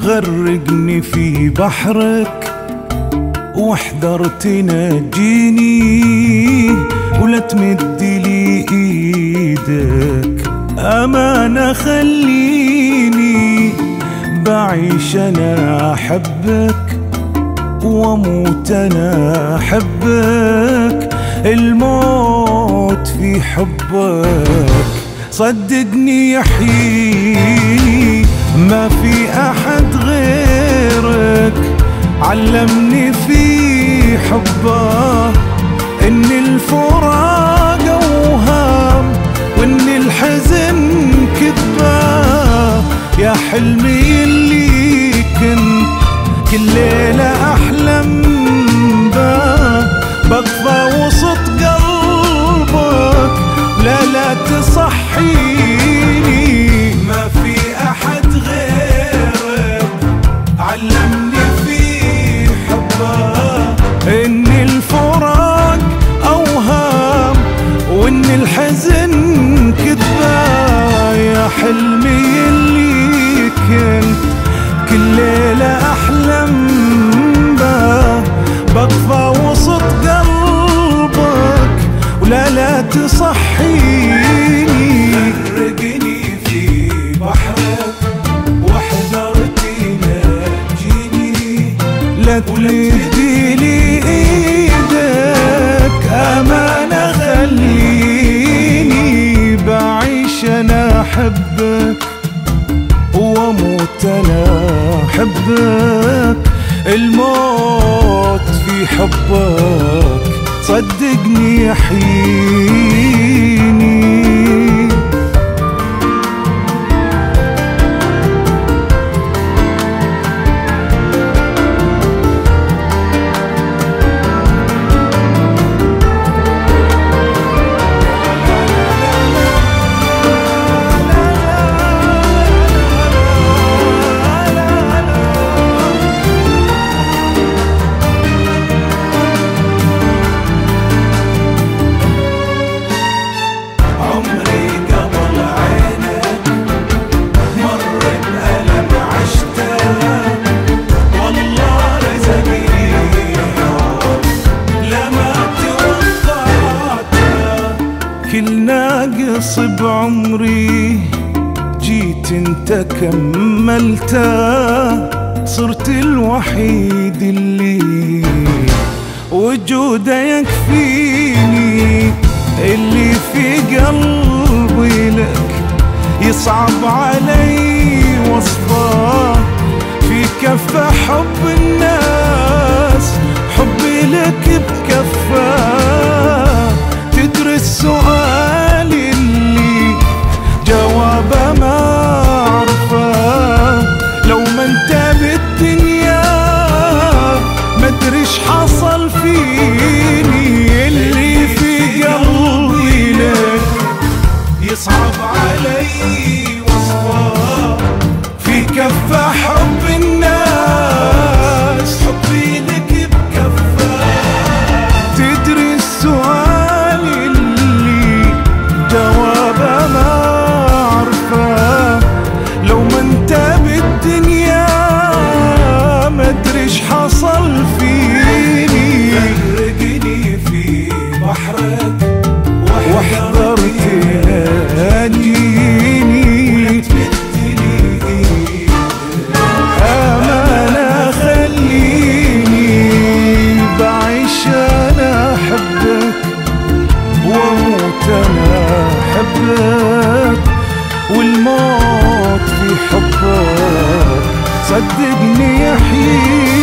غرقني في بحرك واحذر تنجيني ولا تمد لي ايدك. امانة خليني بعيش انا احبك واموت انا احبك. الموت في حبك صدقني يحييني، ما في احد غيرك علمني في حبه ان الفراق اوهام وان الحزن كذبه. يا حلمي اللي كنت كل ليله احلم به، بقفى وسط قلبك لا تصحيني. ما في احد غيرك علمني في حبه ان الفراق اوهام وان الحزن كذبه. يا حلمي اللي كنت كل ليله احلم به، بقفى وسط قلبك ولا تصحيني. غرقني في بحرك واحذر تنجيني، لا تمدي لي ايدك. امانة خليني بعيش انا احبك واموت انا احبك. الموت في حبك صدقني يحييني. كل ناقص بعمري جيت انت كملته، صرت الوحيد اللي وجوده يكفيني. اللي في قلبي لك يصعب علي وصفه، في كفه حب الناس حبي لك بكفه. تدري السؤال اللي جوابه ما اعرفه، لو ما انت بالدنيا ما ادري ايش حصل فيني. اللي في قلبي لك يصعب علي وصفه، في كفه حب الناس حبي لك بكفه. تدري السؤال جوابه ما اعرفه، لو ما انت بالدنيا ما ادري ايش حصل فيني. غرقني في بحرك واحذر تنجيني، امانة خليني بعيش انا احبك واموت انا احبك. والموت في حبك صدقني يحيي.